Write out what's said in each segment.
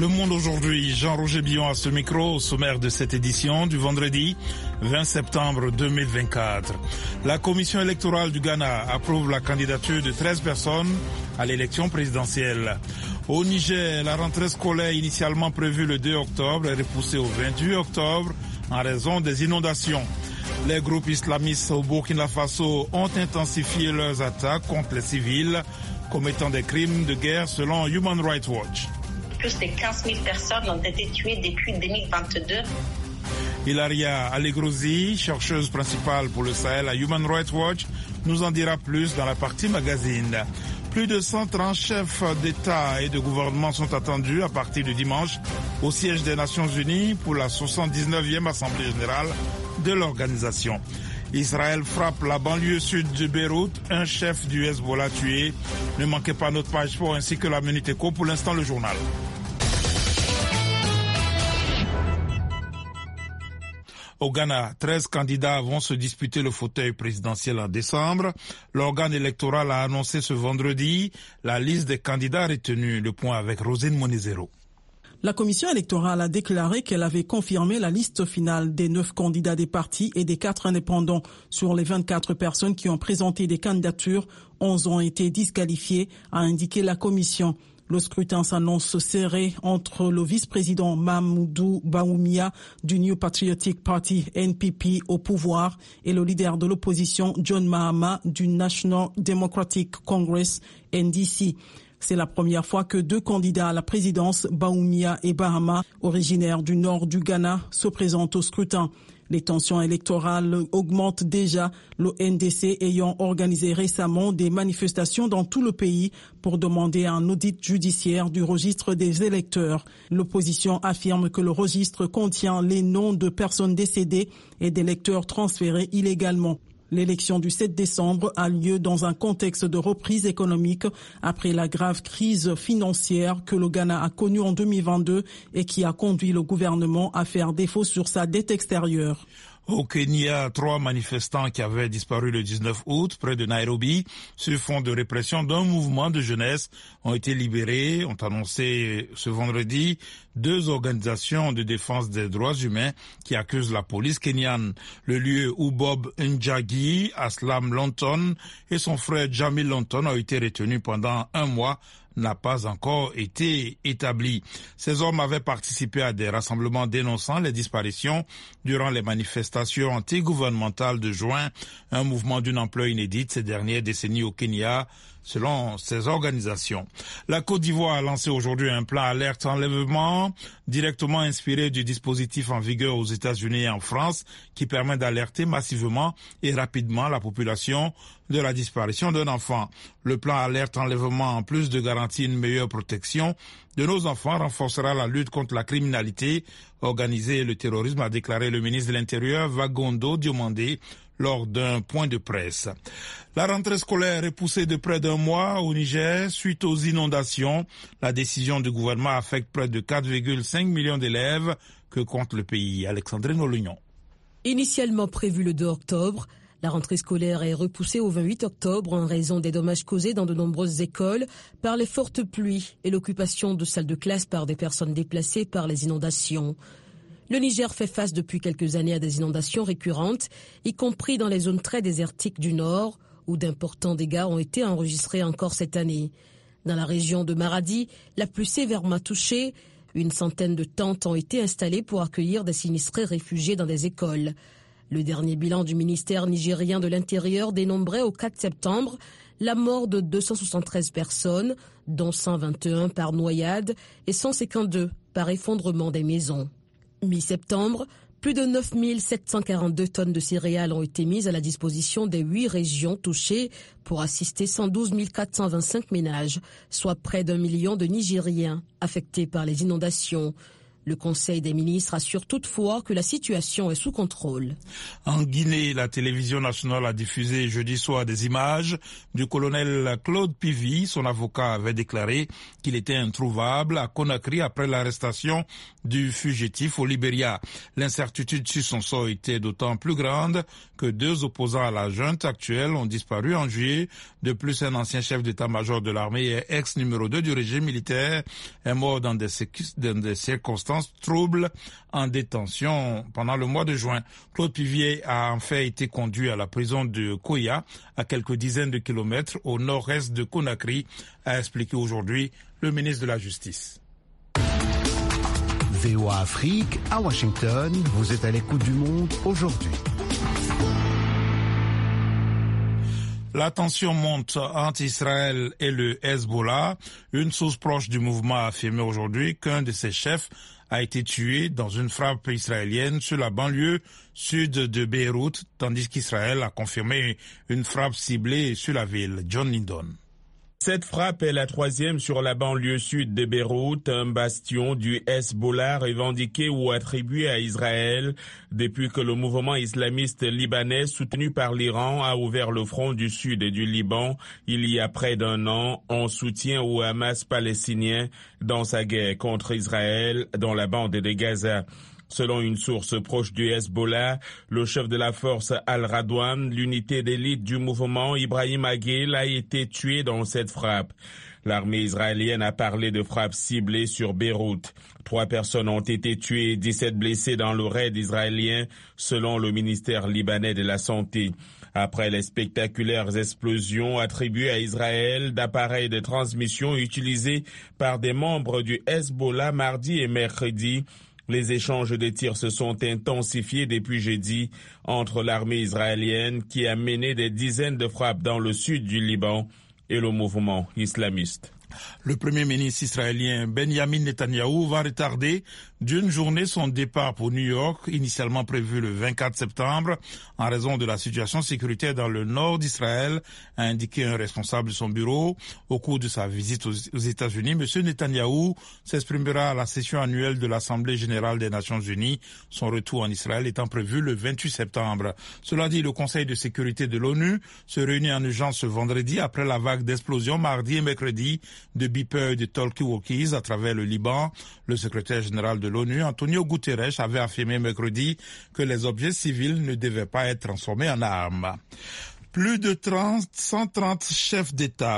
Le Monde aujourd'hui, Jean-Roger Billon à ce micro, au sommaire de cette édition du vendredi 20 septembre 2024. La commission électorale du Ghana approuve la candidature de 13 personnes à l'élection présidentielle. Au Niger, la rentrée scolaire initialement prévue le 2 octobre est repoussée au 28 octobre en raison des inondations. Les groupes islamistes au Burkina Faso ont intensifié leurs attaques contre les civils commettant des crimes de guerre selon Human Rights Watch. Plus de 15 000 personnes ont été tuées depuis 2022. Hilaria Allegrosi, chercheuse principale pour le Sahel à Human Rights Watch, nous en dira plus dans la partie magazine. Plus de 130 chefs d'État et de gouvernement sont attendus à partir de dimanche au siège des Nations Unies pour la 79e Assemblée générale de l'organisation. Israël frappe la banlieue sud de Beyrouth, un chef du Hezbollah tué. Ne manquez pas notre page sport ainsi que la Minute Éco. Pour l'instant, le journal. Au Ghana, 13 candidats vont se disputer le fauteuil présidentiel en décembre. L'organe électoral a annoncé ce vendredi la liste des candidats retenus. Le point avec Rosine Monizero. La commission électorale a déclaré qu'elle avait confirmé la liste finale des 9 candidats des partis et des 4 indépendants. Sur les 24 personnes qui ont présenté des candidatures, 11 ont été disqualifiées, a indiqué la commission. Le scrutin s'annonce serré entre le vice-président Mahamadou Bawumia du New Patriotic Party NPP au pouvoir et le leader de l'opposition John Mahama du National Democratic Congress NDC. C'est la première fois que 2 candidats à la présidence, Bawumia et Bahama, originaires du nord du Ghana, se présentent au scrutin. Les tensions électorales augmentent déjà, le NDC ayant organisé récemment des manifestations dans tout le pays pour demander un audit judiciaire du registre des électeurs. L'opposition affirme que le registre contient les noms de personnes décédées et d'électeurs transférés illégalement. L'élection du 7 décembre a lieu dans un contexte de reprise économique après la grave crise financière que le Ghana a connue en 2022 et qui a conduit le gouvernement à faire défaut sur sa dette extérieure. Au Kenya, 3 manifestants qui avaient disparu le 19 août près de Nairobi sur fond de répression d'un mouvement de jeunesse ont été libérés, ont annoncé ce vendredi 2 organisations de défense des droits humains qui accusent la police kenyane. Le lieu où Bob Njagi, Aslam Lonton et son frère Jamil Lonton ont été retenus pendant 1 mois n'a pas encore été établi. Ces hommes avaient participé à des rassemblements dénonçant les disparitions durant les manifestations antigouvernementales de juin, un mouvement d'une ampleur inédite ces dernières décennies au Kenya, selon ces organisations. La Côte d'Ivoire a lancé aujourd'hui un plan alerte enlèvement directement inspiré du dispositif en vigueur aux États-Unis et en France qui permet d'alerter massivement et rapidement la population de la disparition d'un enfant. Le plan alerte enlèvement, en plus de garantir une meilleure protection de nos enfants, renforcera la lutte contre la criminalité organisée et le terrorisme, a déclaré le ministre de l'Intérieur Vagondo Diomandé lors d'un point de presse. La rentrée scolaire est repoussée de près d'1 mois au Niger suite aux inondations. La décision du gouvernement affecte près de 4,5 millions d'élèves que compte le pays. Alexandrine Olignon. Initialement prévue le 2 octobre, la rentrée scolaire est repoussée au 28 octobre en raison des dommages causés dans de nombreuses écoles par les fortes pluies et l'occupation de salles de classe par des personnes déplacées par les inondations. Le Niger fait face depuis quelques années à des inondations récurrentes, y compris dans les zones très désertiques du nord, où d'importants dégâts ont été enregistrés encore cette année. Dans la région de Maradi, la plus sévèrement touchée, une centaine de tentes ont été installées pour accueillir des sinistrés réfugiés dans des écoles. Le dernier bilan du ministère nigérien de l'Intérieur dénombrait au 4 septembre la mort de 273 personnes, dont 121 par noyade et 152 par effondrement des maisons. Mi-septembre, plus de 9 742 tonnes de céréales ont été mises à la disposition des 8 régions touchées pour assister 112 425 ménages, soit près d'1 million de Nigériens affectés par les inondations. Le Conseil des ministres assure toutefois que la situation est sous contrôle. En Guinée, la télévision nationale a diffusé jeudi soir des images du colonel Claude Pivy. Son avocat avait déclaré qu'il était introuvable à Conakry après l'arrestation du fugitif au Libéria. L'incertitude sur son sort était d'autant plus grande que 2 opposants à la junte actuelle ont disparu en juillet. De plus, un ancien chef d'état-major de l'armée et ex-numéro 2 du régime militaire est mort dans des circonstances troubles en détention pendant le mois de juin. Claude Pivy a en fait été conduit à la prison de Koya, à quelques dizaines de kilomètres au nord-est de Conakry, a expliqué aujourd'hui le ministre de la Justice. VOA Afrique, à Washington, vous êtes à l'écoute du monde aujourd'hui. La tension monte entre Israël et le Hezbollah. Une source proche du mouvement a affirmé aujourd'hui qu'un de ses chefs a été tué dans une frappe israélienne sur la banlieue sud de Beyrouth, tandis qu'Israël a confirmé une frappe ciblée sur la ville. John Lindon. Cette frappe est la 3e sur la banlieue sud de Beyrouth, un bastion du Hezbollah revendiqué ou attribué à Israël depuis que le mouvement islamiste libanais soutenu par l'Iran a ouvert le front du sud et du Liban il y a près d'1 an en soutien au Hamas palestinien dans sa guerre contre Israël dans la bande de Gaza. Selon une source proche du Hezbollah, le chef de la force Al-Radwan, l'unité d'élite du mouvement, Ibrahim Aguil, a été tué dans cette frappe. L'armée israélienne a parlé de frappes ciblées sur Beyrouth. 3 personnes ont été tuées et 17 blessées dans le raid israélien, selon le ministère libanais de la Santé. Après les spectaculaires explosions attribuées à Israël d'appareils de transmission utilisés par des membres du Hezbollah mardi et mercredi, les échanges de tirs se sont intensifiés depuis jeudi entre l'armée israélienne qui a mené des dizaines de frappes dans le sud du Liban et le mouvement islamiste. Le Premier ministre israélien Benjamin Netanyahou va retarder d'une journée son départ pour New York, initialement prévu le 24 septembre, en raison de la situation sécuritaire dans le nord d'Israël, a indiqué un responsable de son bureau. Au cours de sa visite aux États-Unis, M. Netanyahou s'exprimera à la session annuelle de l'Assemblée générale des Nations unies, son retour en Israël étant prévu le 28 septembre. Cela dit, le Conseil de sécurité de l'ONU se réunit en urgence ce vendredi après la vague d'explosions mardi et mercredi de beepers et de talkie-walkies à travers le Liban. Le secrétaire général de l'ONU, Antonio Guterres, avait affirmé mercredi que les objets civils ne devaient pas être transformés en armes. Plus de 130 chefs d'État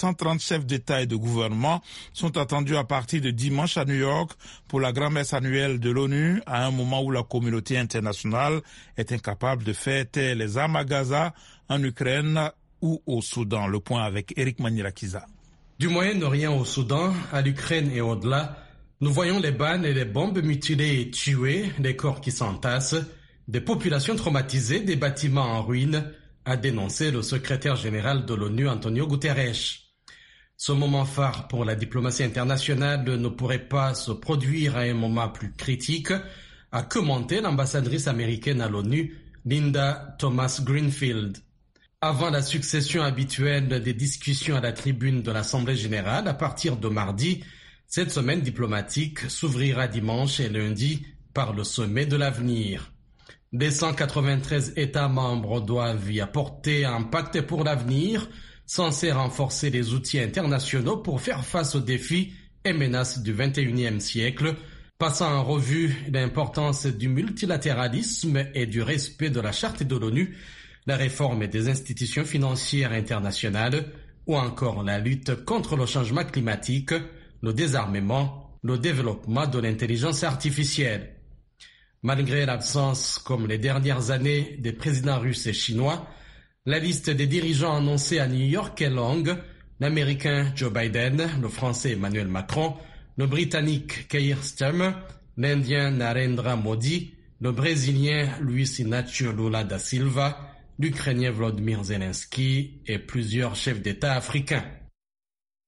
et de gouvernement sont attendus à partir de dimanche à New York pour la grand-messe annuelle de l'ONU, à un moment où la communauté internationale est incapable de faire taire les armes à Gaza, en Ukraine ou au Soudan. Le point avec Eric Manirakiza. Du Moyen-Orient au Soudan, à l'Ukraine et au-delà, nous voyons les balles et les bombes mutilées et tuées, des corps qui s'entassent, des populations traumatisées, des bâtiments en ruine, a dénoncé le secrétaire général de l'ONU, Antonio Guterres. Ce moment phare pour la diplomatie internationale ne pourrait pas se produire à un moment plus critique, a commenté l'ambassadrice américaine à l'ONU, Linda Thomas-Greenfield. Avant la succession habituelle des discussions à la tribune de l'Assemblée générale, à partir de mardi, cette semaine diplomatique s'ouvrira dimanche et lundi par le sommet de l'avenir. Des 193 États membres doivent y apporter un pacte pour l'avenir, censé renforcer les outils internationaux pour faire face aux défis et menaces du XXIe siècle, passant en revue l'importance du multilatéralisme et du respect de la Charte de l'ONU, la réforme des institutions financières internationales ou encore la lutte contre le changement climatique, le désarmement, le développement de l'intelligence artificielle. Malgré l'absence, comme les dernières années, des présidents russes et chinois, la liste des dirigeants annoncés à New York est longue. L'Américain Joe Biden, le Français Emmanuel Macron, le Britannique Keir Starmer, l'Indien Narendra Modi, le Brésilien Luiz Inácio Lula da Silva, l'Ukrainien Volodymyr Zelensky et plusieurs chefs d'État africains.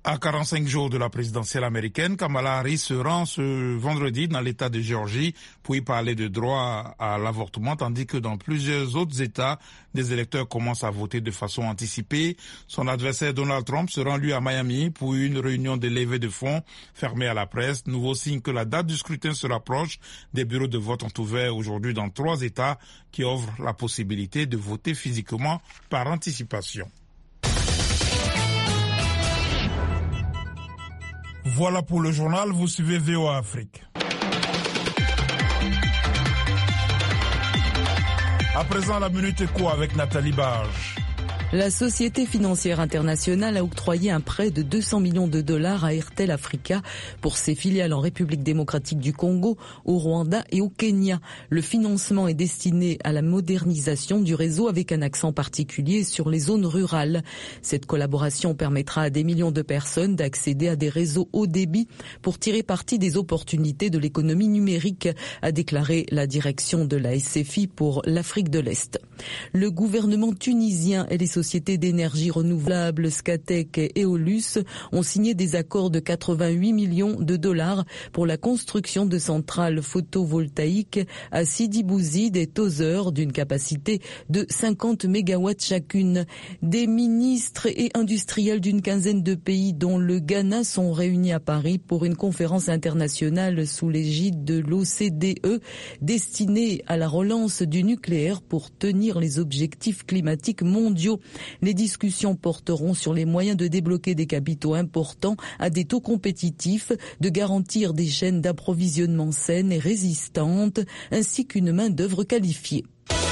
À 45 jours de la présidentielle américaine, Kamala Harris se rend ce vendredi dans l'État de Géorgie pour y parler de droit à l'avortement, tandis que dans plusieurs autres États, des électeurs commencent à voter de façon anticipée. Son adversaire Donald Trump se rend lui à Miami pour une réunion de levée de fonds fermée à la presse. Nouveau signe que la date du scrutin se rapproche. Des bureaux de vote ont ouvert aujourd'hui dans 3 États qui offrent la possibilité de voter physiquement par anticipation. Voilà pour le journal, vous suivez VOA Afrique. À présent, la Minute Éco avec Nathalie Barge. La Société financière internationale a octroyé un prêt de 200 millions de dollars à Airtel Africa pour ses filiales en République démocratique du Congo, au Rwanda et au Kenya. Le financement est destiné à la modernisation du réseau avec un accent particulier sur les zones rurales. Cette collaboration permettra à des millions de personnes d'accéder à des réseaux haut débit pour tirer parti des opportunités de l'économie numérique, a déclaré la direction de la SFI pour l'Afrique de l'Est. Le gouvernement tunisien et les sociétés d'énergie renouvelable Scatec et Eolus ont signé des accords de 88 millions de dollars pour la construction de centrales photovoltaïques à Sidi Bouzid et Tozeur d'une capacité de 50 mégawatts chacune. Des ministres et industriels d'une quinzaine de pays dont le Ghana sont réunis à Paris pour une conférence internationale sous l'égide de l'OCDE destinée à la relance du nucléaire pour tenir les objectifs climatiques mondiaux. Les discussions porteront sur les moyens de débloquer des capitaux importants à des taux compétitifs, de garantir des chaînes d'approvisionnement saines et résistantes, ainsi qu'une main-d'œuvre qualifiée.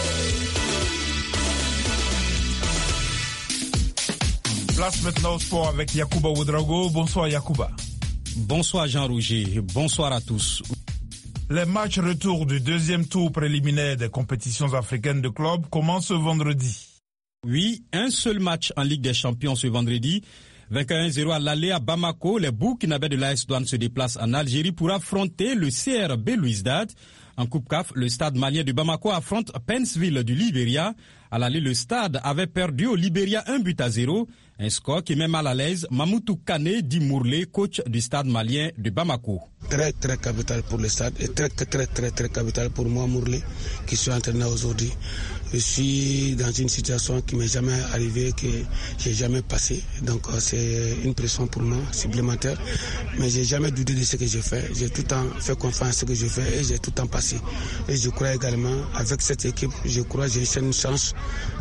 Place maintenant au sport avec Yacouba Ouedraogo. Bonsoir Yacouba. Bonsoir Jean-Roger, bonsoir à tous. Les matchs retour du deuxième tour préliminaire des compétitions africaines de clubs commencent ce vendredi. Oui, un seul match en Ligue des Champions ce vendredi. Vainqueur 1-0 à l'aller à Bamako, les Burkinabés de l'AS Douanes se déplacent en Algérie pour affronter le CRB Louizdad. En Coupe CAF, le stade malien de Bamako affronte Pennsville du Libéria. À l'aller, le stade avait perdu au Libéria 1-0. Un score qui met mal à l'aise Mamoutou Kane dit Mourlé, coach du stade malien de Bamako. Très capital pour le stade et très capital pour moi Mourlé qui suis entraîneur aujourd'hui. Je suis dans une situation qui m'est jamais arrivée, que j'ai jamais passé. Donc c'est une pression pour moi supplémentaire. Mais j'ai jamais douté de ce que je fais. J'ai tout le temps fait confiance à ce que je fais et j'ai tout le temps passé. Et je crois également avec cette équipe, je crois que j'ai une chance.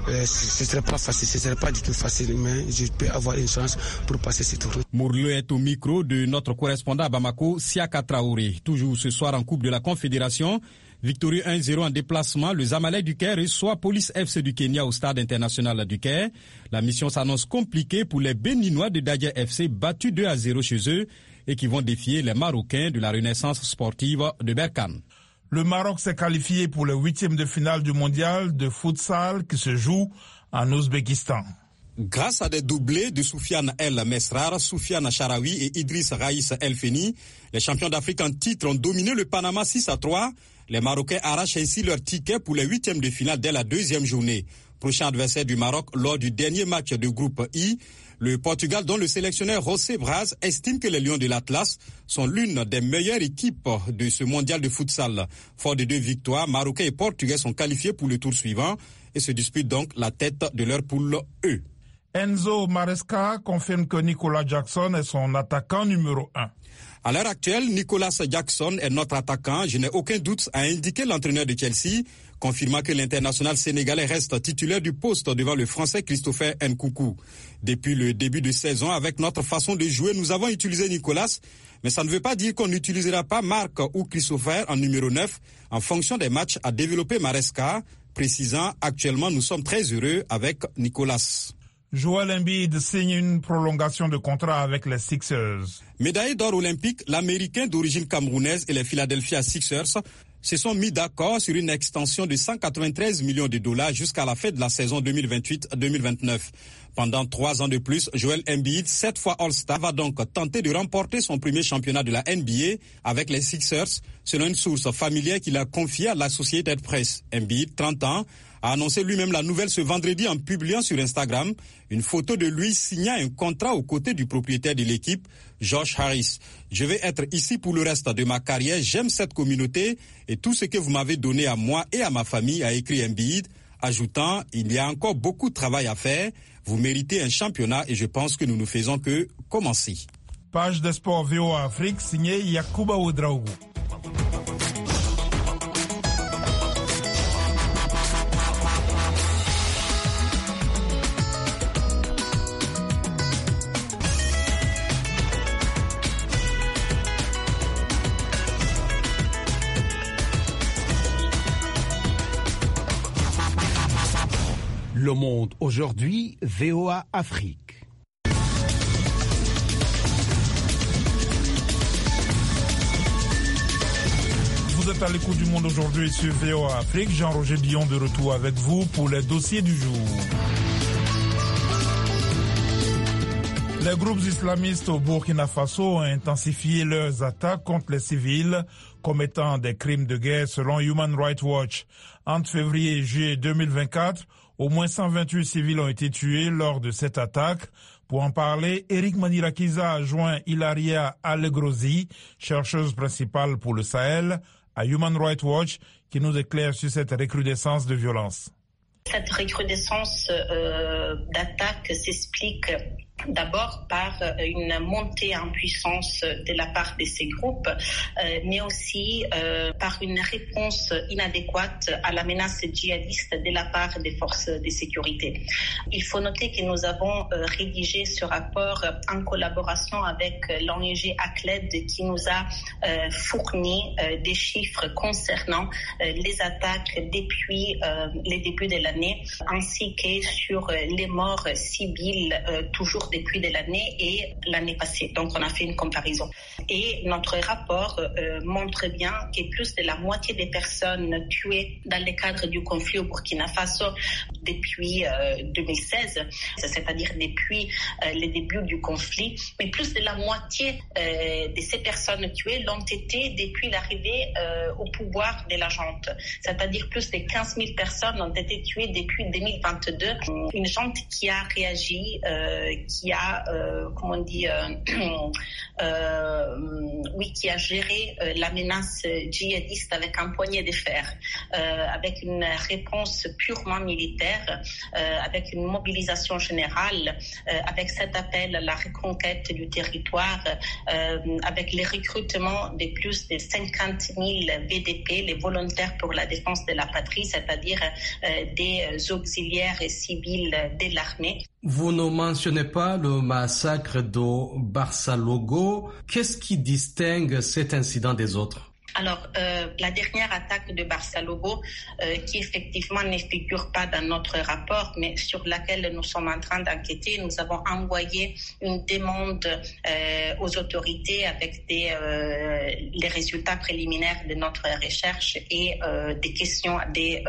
Ce serait pas facile, ce serait pas du tout facile, mais je peux avoir une chance pour passer ce tour. Mourlé est au micro de notre correspondant à Bamako, Siaka Traoré. Toujours ce soir en Coupe de la Confédération. Victorieux 1-0 en déplacement, le Zamalek du Caire reçoit Police FC du Kenya au stade international du Caire. La mission s'annonce compliquée pour les Béninois de Dadia FC battus 2-0 chez eux et qui vont défier les Marocains de la Renaissance sportive de Berkane. Le Maroc s'est qualifié pour le 8e de finale du mondial de futsal qui se joue en Ouzbékistan. Grâce à des doublés de Soufiane El Mesrar, Soufiane Charaoui et Idriss Raïs El Feni, les champions d'Afrique en titre ont dominé le Panama 6-3. Les Marocains arrachent ainsi leur ticket pour les 8e de finale dès la deuxième journée. Prochain adversaire du Maroc lors du dernier match de groupe I, le Portugal, dont le sélectionneur José Braz estime que les Lions de l'Atlas sont l'une des meilleures équipes de ce mondial de futsal. Fort de 2 victoires, Marocains et Portugais sont qualifiés pour le tour suivant et se disputent donc la tête de leur poule E. Enzo Maresca confirme que Nicolas Jackson est son attaquant numéro 1. À l'heure actuelle, Nicolas Jackson est notre attaquant. Je n'ai aucun doute, a indiqué l'entraîneur de Chelsea, confirmant que l'international sénégalais reste titulaire du poste devant le français Christopher Nkoukou. Depuis le début de saison, avec notre façon de jouer, nous avons utilisé Nicolas, mais ça ne veut pas dire qu'on n'utilisera pas Marc ou Christopher en numéro 9 en fonction des matchs à développer Maresca, précisant actuellement nous sommes très heureux avec Nicolas. Joel Embiid signe une prolongation de contrat avec les Sixers. Médaillé d'or olympique, l'Américain d'origine camerounaise et les Philadelphia Sixers se sont mis d'accord sur une extension de 193 millions de dollars jusqu'à la fin de la saison 2028-2029. Pendant 3 ans de plus, Joel Embiid, 7 fois All-Star, va donc tenter de remporter son premier championnat de la NBA avec les Sixers, selon une source familière qu'il a confiée à l'Associated Press. Embiid, 30 ans, a annoncé lui-même la nouvelle ce vendredi en publiant sur Instagram une photo de lui signant un contrat aux côtés du propriétaire de l'équipe, Josh Harris. Je vais être ici pour le reste de ma carrière. J'aime cette communauté et tout ce que vous m'avez donné à moi et à ma famille, a écrit Embiid, ajoutant « Il y a encore beaucoup de travail à faire. Vous méritez un championnat et je pense que nous ne faisons que commencer. » Page des sports VOA Afrique, signée Yakuba Ouedraogo. Le Monde aujourd'hui, VOA Afrique. Vous êtes à l'écoute du Monde aujourd'hui sur VOA Afrique. Jean-Roger Dion de retour avec vous pour les dossiers du jour. Les groupes islamistes au Burkina Faso ont intensifié leurs attaques contre les civils commettant des crimes de guerre selon Human Rights Watch. Entre février et juillet 2024, au moins 128 civils ont été tués lors de cette attaque. Pour en parler, Eric Manirakiza a joint Hilaria Alegrozi, chercheuse principale pour le Sahel, à Human Rights Watch, qui nous éclaire sur cette recrudescence de violence. Cette recrudescence d'attaques s'explique d'abord par une montée en puissance de la part de ces groupes, mais aussi par une réponse inadéquate à la menace djihadiste de la part des forces de sécurité. Il faut noter que nous avons rédigé ce rapport en collaboration avec l'ONG ACLED qui nous a fourni des chiffres concernant les attaques depuis le début de l'année, ainsi que sur les morts civiles toujours depuis de l'année et l'année passée. Donc, on a fait une comparaison. Et notre rapport montre bien que plus de la moitié des personnes tuées dans le cadre du conflit au Burkina Faso depuis 2016, c'est-à-dire depuis le début du conflit, mais plus de la moitié de ces personnes tuées l'ont été depuis l'arrivée au pouvoir de la junte. C'est-à-dire plus de 15 000 personnes ont été tuées depuis 2022. Une junte qui a réagi, qui a, qui a géré la menace djihadiste avec un poignet de fer, avec une réponse purement militaire, avec une mobilisation générale, avec cet appel à la reconquête du territoire, avec le recrutement de plus de 50 000 VDP, les volontaires pour la défense de la patrie, c'est-à-dire des auxiliaires civils de l'armée. Vous ne mentionnez pas le massacre de Barça-Logo. Qu'est-ce qui distingue cet incident des autres? Alors, la dernière attaque de Barça-Logo, qui effectivement ne figure pas dans notre rapport, mais sur laquelle nous sommes en train d'enquêter, nous avons envoyé une demande aux autorités avec les résultats préliminaires de notre recherche et des questions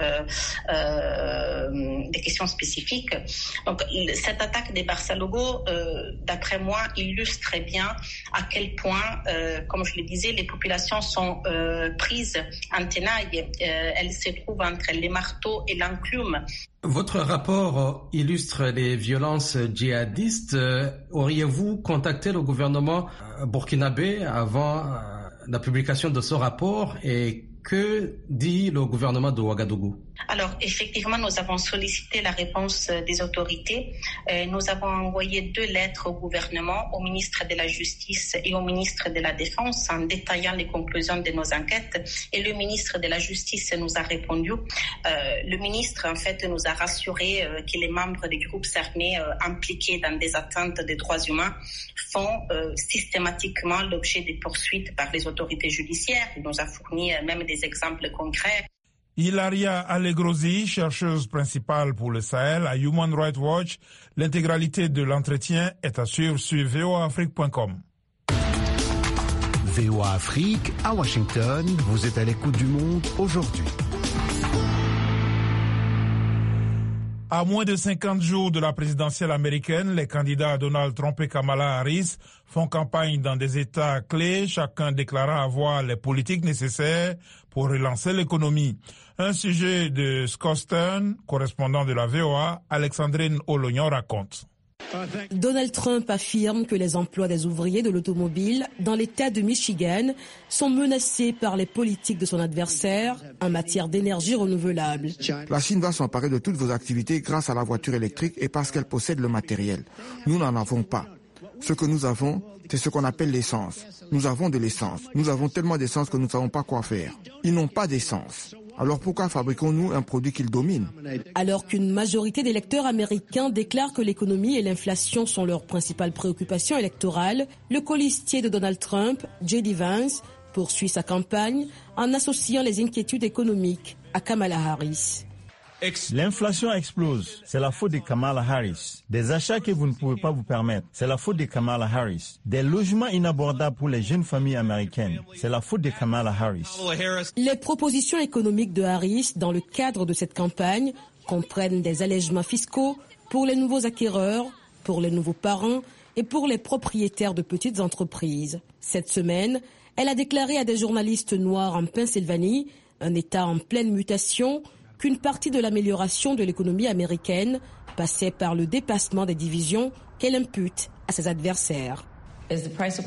spécifiques. Donc, cette attaque de Barça-Logo, d'après moi, illustre bien à quel point, comme je le disais, les populations sont prise en tenaille, elle se trouve entre les marteaux et l'enclume. Votre rapport illustre les violences djihadistes. Auriez-vous contacté le gouvernement burkinabé avant la publication de ce rapport et que dit le gouvernement de Ouagadougou? Alors, effectivement, nous avons sollicité la réponse des autorités. Nous avons envoyé 2 lettres au gouvernement, au ministre de la Justice et au ministre de la Défense, en détaillant les conclusions de nos enquêtes. Et le ministre de la Justice nous a répondu. Le ministre, en fait, nous a rassuré que les membres des groupes armés impliqués dans des atteintes des droits humains font systématiquement l'objet de poursuites par les autorités judiciaires. Il nous a fourni même des exemples concrets. Hilaria Alegrozi, chercheuse principale pour le Sahel à Human Rights Watch. L'intégralité de l'entretien est à suivre sur voaafrique.com. VOA Afrique, à Washington, vous êtes à l'écoute du Monde aujourd'hui. À moins de 50 jours de la présidentielle américaine, les candidats Donald Trump et Kamala Harris font campagne dans des États clés, chacun déclarant avoir les politiques nécessaires pour relancer l'économie. Un sujet de Scott Stern, correspondant de la VOA, Alexandrine Olognon raconte. Donald Trump affirme que les emplois des ouvriers de l'automobile dans l'État de Michigan sont menacés par les politiques de son adversaire en matière d'énergie renouvelable. La Chine va s'emparer de toutes vos activités grâce à la voiture électrique et parce qu'elle possède le matériel. Nous n'en avons pas. Ce que nous avons, c'est ce qu'on appelle l'essence. Nous avons de l'essence. Nous avons tellement d'essence que nous ne savons pas quoi faire. Ils n'ont pas d'essence. Alors pourquoi fabriquons-nous un produit qu'ils dominent? Alors qu'une majorité d'électeurs américains déclarent que l'économie et l'inflation sont leurs principales préoccupations électorales, le colistier de Donald Trump, J.D. Vance, poursuit sa campagne en associant les inquiétudes économiques à Kamala Harris. L'inflation explose. C'est la faute de Kamala Harris. Des achats que vous ne pouvez pas vous permettre. C'est la faute de Kamala Harris. Des logements inabordables pour les jeunes familles américaines. C'est la faute de Kamala Harris. Les propositions économiques de Harris dans le cadre de cette campagne comprennent des allègements fiscaux pour les nouveaux acquéreurs, pour les nouveaux parents et pour les propriétaires de petites entreprises. Cette semaine, elle a déclaré à des journalistes noirs en Pennsylvanie, un État en pleine mutation, qu'une partie de l'amélioration de l'économie américaine passait par le dépassement des divisions qu'elle impute à ses adversaires. Le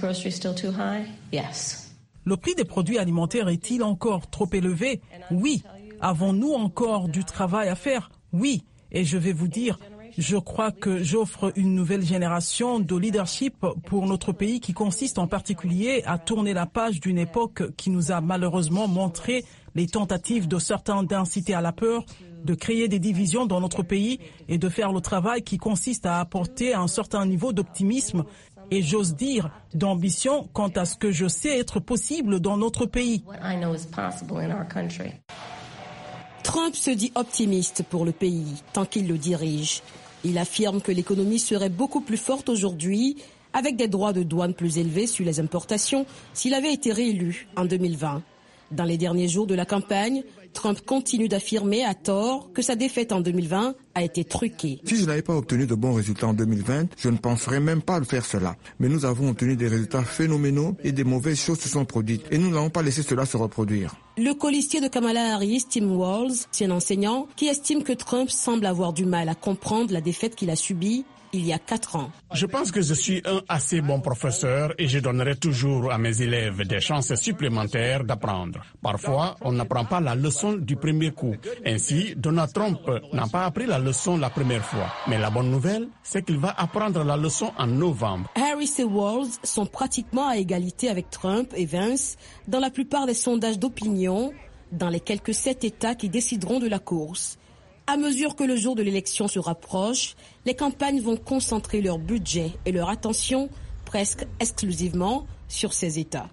prix des produits alimentaires est-il encore trop élevé? Oui. Avons-nous encore du travail à faire? Oui. Et je vais vous dire, je crois que j'offre une nouvelle génération de leadership pour notre pays qui consiste en particulier à tourner la page d'une époque qui nous a malheureusement montré les tentatives de certains d'inciter à la peur, de créer des divisions dans notre pays et de faire le travail qui consiste à apporter un certain niveau d'optimisme et j'ose dire d'ambition quant à ce que je sais être possible dans notre pays. Trump se dit optimiste pour le pays tant qu'il le dirige. Il affirme que l'économie serait beaucoup plus forte aujourd'hui avec des droits de douane plus élevés sur les importations s'il avait été réélu en 2020. Dans les derniers jours de la campagne, Trump continue d'affirmer à tort que sa défaite en 2020 a été truquée. Si je n'avais pas obtenu de bons résultats en 2020, je ne penserais même pas faire cela. Mais nous avons obtenu des résultats phénoménaux et des mauvaises choses se sont produites. Et nous n'allons pas laisser cela se reproduire. Le colistier de Kamala Harris, Tim Walz, c'est un enseignant qui estime que Trump semble avoir du mal à comprendre la défaite qu'il a subie il y a 4 ans. Je pense que je suis un assez bon professeur et je donnerai toujours à mes élèves des chances supplémentaires d'apprendre. Parfois, on n'apprend pas la leçon du premier coup. Ainsi, Donald Trump n'a pas appris la leçon la première fois. Mais la bonne nouvelle, c'est qu'il va apprendre la leçon en novembre. Harris et Walz sont pratiquement à égalité avec Trump et Vance dans la plupart des sondages d'opinion, dans les quelques 7 États qui décideront de la course. À mesure que le jour de l'élection se rapproche, les campagnes vont concentrer leur budget et leur attention presque exclusivement sur ces États.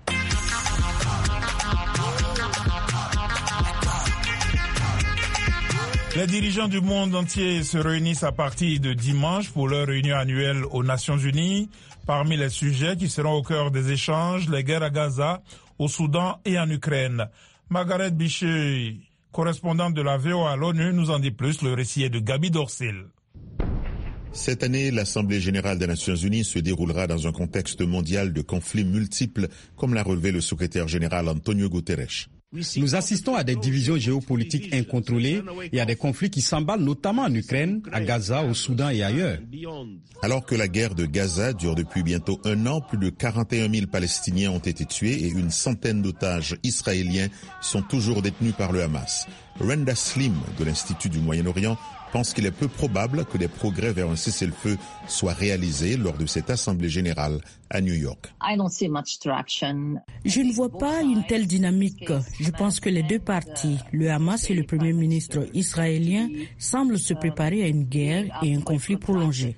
Les dirigeants du monde entier se réunissent à partir de dimanche pour leur réunion annuelle aux Nations Unies. Parmi les sujets qui seront au cœur des échanges, les guerres à Gaza, au Soudan et en Ukraine. Margaret Bichet, correspondante de la VOA à l'ONU, nous en dit plus. Le récit est de Gabi Dorsil. Cette année, l'Assemblée générale des Nations unies se déroulera dans un contexte mondial de conflits multiples, comme l'a relevé le secrétaire général Antonio Guterres. Nous assistons à des divisions géopolitiques incontrôlées et à des conflits qui s'emballent notamment en Ukraine, à Gaza, au Soudan et ailleurs. Alors que la guerre de Gaza dure depuis bientôt 1 an, plus de 41 000 Palestiniens ont été tués et une centaine d'otages israéliens sont toujours détenus par le Hamas. Renda Slim de l'Institut du Moyen-Orient pense qu'il est peu probable que des progrès vers un cessez-le-feu soient réalisés lors de cette Assemblée générale à New York. Je ne vois pas une telle dynamique. Je pense que les deux parties, le Hamas et le Premier ministre israélien, semblent se préparer à une guerre et un conflit prolongé.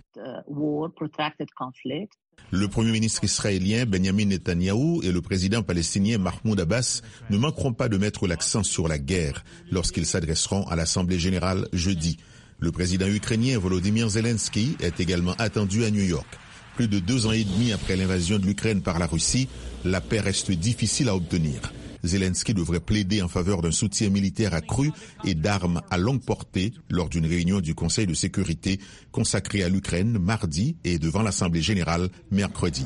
Le Premier ministre israélien Benjamin Netanyahou et le président palestinien Mahmoud Abbas ne manqueront pas de mettre l'accent sur la guerre lorsqu'ils s'adresseront à l'Assemblée générale jeudi. Le président ukrainien Volodymyr Zelensky est également attendu à New York. Plus de 2 ans et demi après l'invasion de l'Ukraine par la Russie, la paix reste difficile à obtenir. Zelensky devrait plaider en faveur d'un soutien militaire accru et d'armes à longue portée lors d'une réunion du Conseil de sécurité consacrée à l'Ukraine mardi et devant l'Assemblée générale mercredi.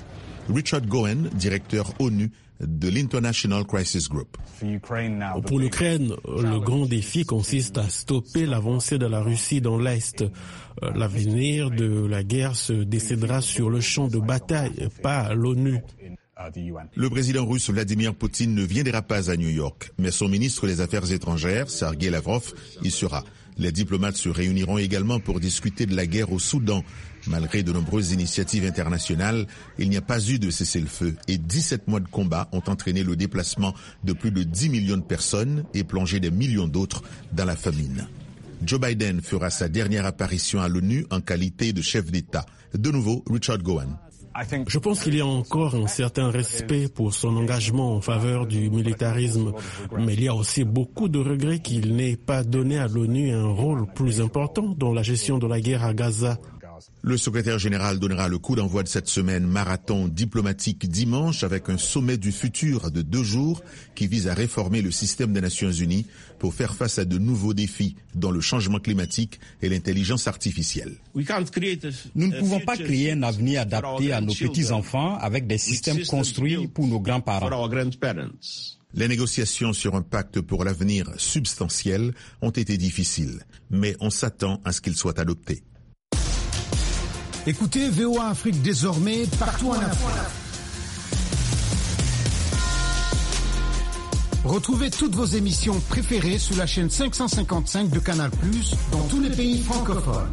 Richard Gowen, directeur ONU de l'International Crisis Group. Pour l'Ukraine, le grand défi consiste à stopper l'avancée de la Russie dans l'Est. L'avenir de la guerre se décidera sur le champ de bataille, pas à l'ONU. Le président russe Vladimir Poutine ne viendra pas à New York, mais son ministre des Affaires étrangères, Sergei Lavrov, y sera. Les diplomates se réuniront également pour discuter de la guerre au Soudan. Malgré de nombreuses initiatives internationales, il n'y a pas eu de cessez-le-feu et 17 mois de combat ont entraîné le déplacement de plus de 10 millions de personnes et plongé des millions d'autres dans la famine. Joe Biden fera sa dernière apparition à l'ONU en qualité de chef d'État. De nouveau, Richard Gowen. Je pense qu'il y a encore un certain respect pour son engagement en faveur du militarisme, mais il y a aussi beaucoup de regrets qu'il n'ait pas donné à l'ONU un rôle plus important dans la gestion de la guerre à Gaza. Le secrétaire général donnera le coup d'envoi de cette semaine marathon diplomatique dimanche avec un sommet du futur de 2 jours qui vise à réformer le système des Nations Unies pour faire face à de nouveaux défis dont le changement climatique et l'intelligence artificielle. Nous ne pouvons pas créer un avenir adapté à nos petits-enfants avec des systèmes construits pour nos grands-parents. Les négociations sur un pacte pour l'avenir substantiel ont été difficiles, mais on s'attend à ce qu'ils soient adoptés. Écoutez VOA Afrique désormais partout en Afrique. Retrouvez toutes vos émissions préférées sur la chaîne 555 de Canal+, dans tous les pays francophones.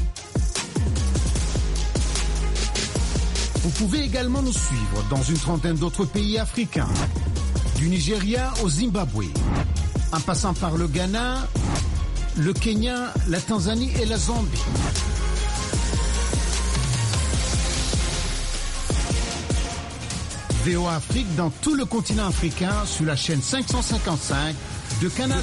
Vous pouvez également nous suivre dans une trentaine d'autres pays africains, du Nigeria au Zimbabwe, en passant par le Ghana, le Kenya, la Tanzanie et la Zambie. VOA Afrique dans tout le continent africain sur la chaîne 555 de Canal.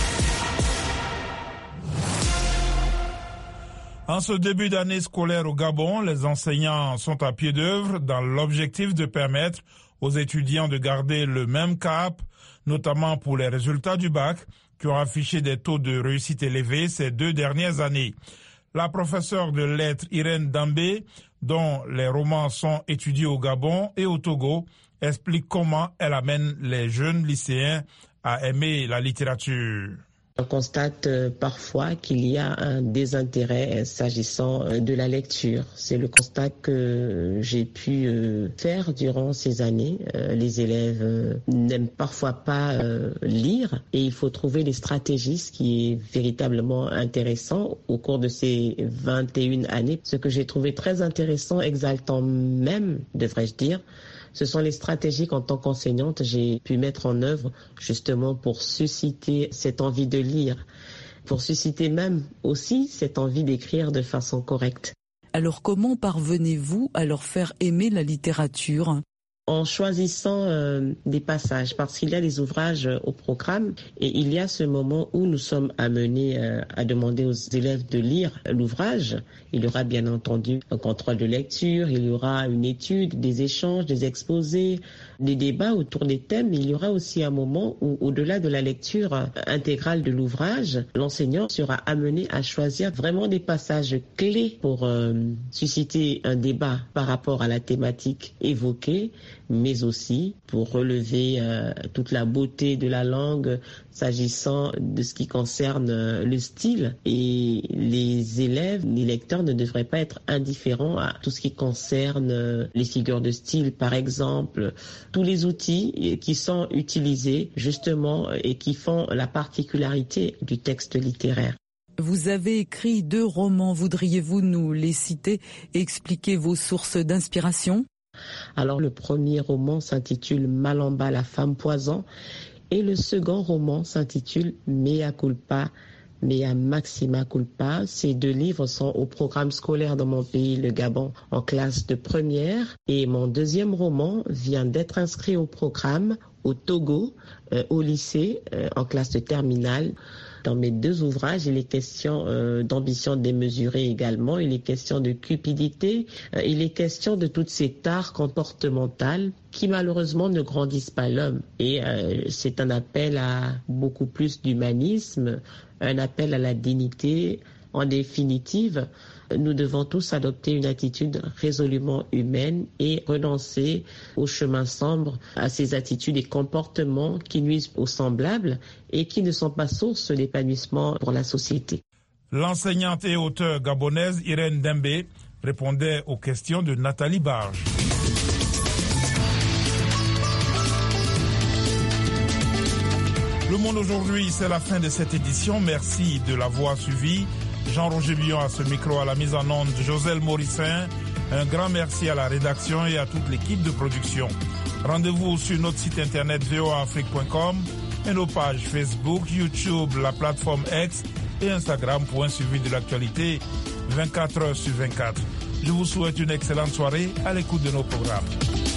En ce début d'année scolaire au Gabon, les enseignants sont à pied d'œuvre dans l'objectif de permettre aux étudiants de garder le même cap, notamment pour les résultats du bac, qui ont affiché des taux de réussite élevés ces 2 dernières années. La professeure de lettres Irène Dambé, dont les romans sont étudiés au Gabon et au Togo, explique comment elle amène les jeunes lycéens à aimer la littérature. On constate parfois qu'il y a un désintérêt s'agissant de la lecture. C'est le constat que j'ai pu faire durant ces années. Les élèves n'aiment parfois pas lire et il faut trouver des stratégies, ce qui est véritablement intéressant au cours de ces 21 années. Ce que j'ai trouvé très intéressant, exaltant même, devrais-je dire, ce sont les stratégies qu'en tant qu'enseignante, j'ai pu mettre en œuvre justement pour susciter cette envie de lire, pour susciter même aussi cette envie d'écrire de façon correcte. Alors comment parvenez-vous à leur faire aimer la littérature ? En choisissant des passages, parce qu'il y a des ouvrages au programme et il y a ce moment où nous sommes amenés à demander aux élèves de lire l'ouvrage. Il y aura bien entendu un contrôle de lecture, il y aura une étude, des échanges, des exposés, des débats autour des thèmes. Il y aura aussi un moment où, au-delà de la lecture intégrale de l'ouvrage, l'enseignant sera amené à choisir vraiment des passages clés pour susciter un débat par rapport à la thématique évoquée, mais aussi pour relever toute la beauté de la langue s'agissant de ce qui concerne le style. Et les élèves, les lecteurs ne devraient pas être indifférents à tout ce qui concerne les figures de style, par exemple, tous les outils qui sont utilisés justement et qui font la particularité du texte littéraire. Vous avez écrit 2 romans, voudriez-vous nous les citer et expliquer vos sources d'inspiration ? Alors le premier roman s'intitule Malamba, la femme poison, et le second roman s'intitule Mea culpa, Mea maxima culpa. Ces 2 livres sont au programme scolaire dans mon pays, le Gabon, en classe de première. Et mon deuxième roman vient d'être inscrit au programme au Togo, au lycée, en classe de terminale. Dans mes 2 ouvrages, il est question d'ambition démesurée également, il est question de cupidité, il est question de toutes ces tares comportementales qui malheureusement ne grandissent pas l'homme. Et c'est un appel à beaucoup plus d'humanisme, un appel à la dignité, en définitive, Nous devons tous adopter une attitude résolument humaine et renoncer au chemin sombre, à ces attitudes et comportements qui nuisent aux semblables et qui ne sont pas source d'épanouissement pour la société. L'enseignante et auteure gabonaise Irène Dembe répondait aux questions de Nathalie Barge. Le Monde aujourd'hui, c'est la fin de cette édition. Merci de l'avoir suivi. Jean-Roger Billon à ce micro, à la mise en onde, Joselle Morissin. Un grand merci à la rédaction et à toute l'équipe de production. Rendez-vous sur notre site internet voaafrique.com et nos pages Facebook, YouTube, la plateforme X et Instagram pour un suivi de l'actualité 24 heures sur 24. Je vous souhaite une excellente soirée à l'écoute de nos programmes.